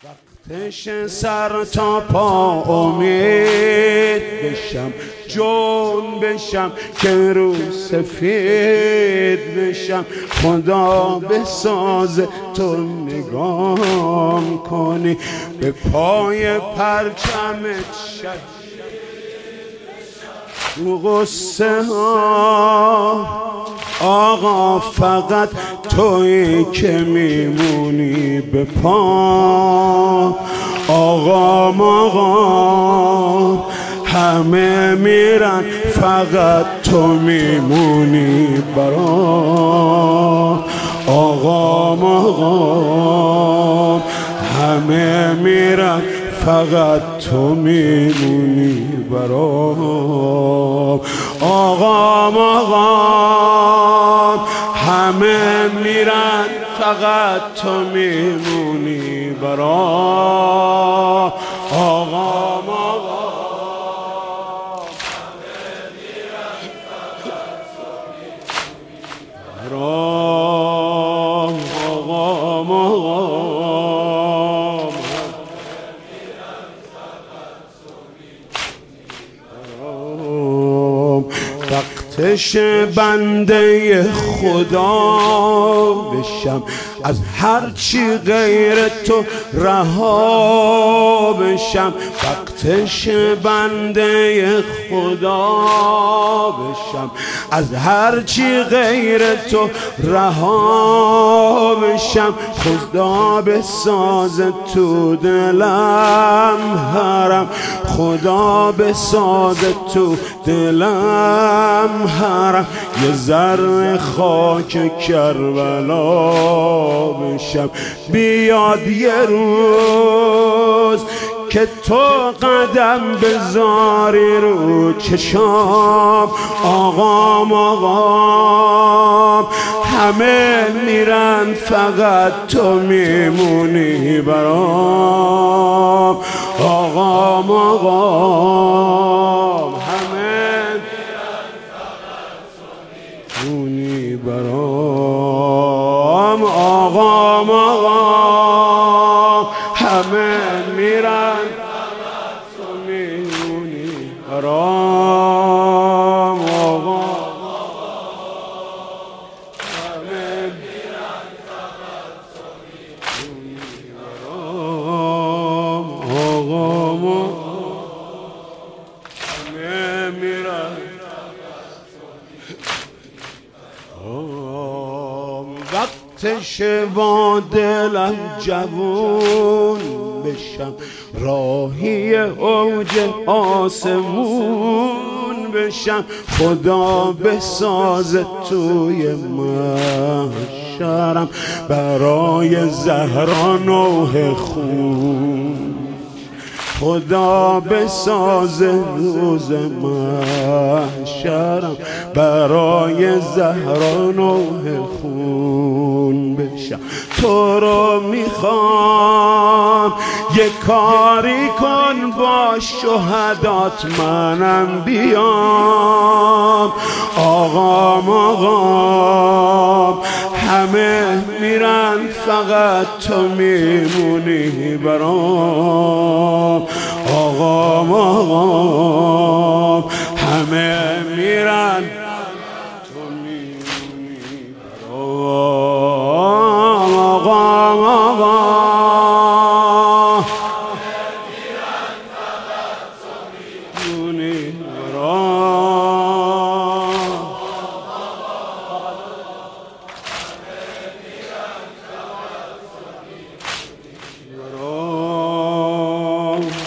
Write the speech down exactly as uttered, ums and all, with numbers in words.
وقتش سر تا پا امید بشم، جون بشم که رو سفید بشم. خدا بساز تو نگام کنی، به پای پرچمت شهید تو غصه ها. آقا فقط تویی که میمونی به پا. آقا آقا همه میرن فقط تو میمونی برام. آقا آقا همه میرن فقط تو میمونی برام. آقا آقا همه میرن فقط تو میمونی برام. آقا آقا همه میرن فقط تو میمونی برام. آقا آقا وقتش بنده خدا بشم، از هر چی غیر تو رها بشم. وقتش بنده خدا بشم، از هر چی غیر تو رها بشم. خدا بساز تو دلم حرم، خدا بساز تو دلم حرم. یه ذره خاک کربلا بشم، بیاد یه روز که تو قدم بذاری رو چشام. آقا آقا همه میرن فقط تو میمونی برام. آقا آقا همه میرن فقط تو میمونی برام. آقا آقا همه میرن فقط تو میمونی برام. آقا همه میرن فقط تو میمونی برام. آقا همه میرن وقتش با دلم جوون بشم، راهی اوج آسمون بشم. خدا بساز توی محشرم برای زهرا نوح خون. خدا بساز روز محشرم برای زهرا نوح خون بشم. تو رو میخوام یه کاری کن با شهدات منم بیام. آقا آقا همه میرن فقط تو میمونی برام. آقا آقا همه میرن تو میمونی برام. آقا آقا همه میرن فقط تو میمونی برام. برام